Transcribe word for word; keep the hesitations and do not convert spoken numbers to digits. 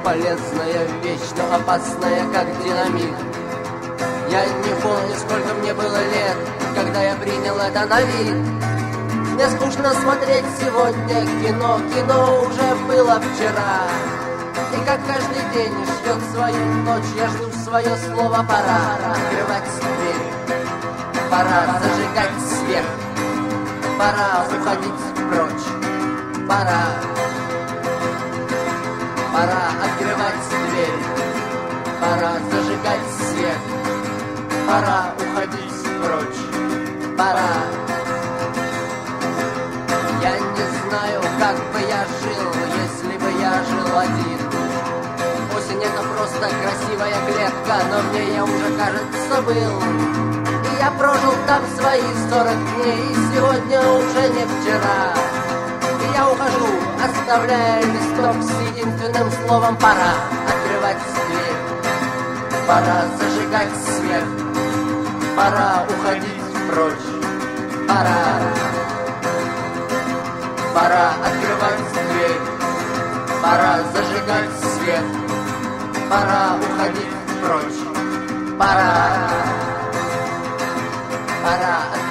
полезная вещь, но опасная, как динамит. Я не помню, сколько мне было лет, когда я принял это на вид. Мне скучно смотреть сегодня кино, кино уже было вчера. И как каждый день ждет свою ночь, я жду свое слово. Пора открывать дверь, пора зажигать свет, пора уходить прочь, пора. Пора открывать дверь, пора зажигать свет, пора уходить прочь, пора. Я не знаю, как бы я жил, если бы я жил один. Осень — это просто красивая клетка, но мне я уже, кажется, был. И я прожил там свои сорок дней, и сегодня уже не вчера. И я ухожу, оставляя листок с единственным словом «пора» открывать дверь, пора зажигать свет, пора уходить прочь, пора. Пора открывать дверь, пора зажигать свет, пора уходить прочь, пора. Пора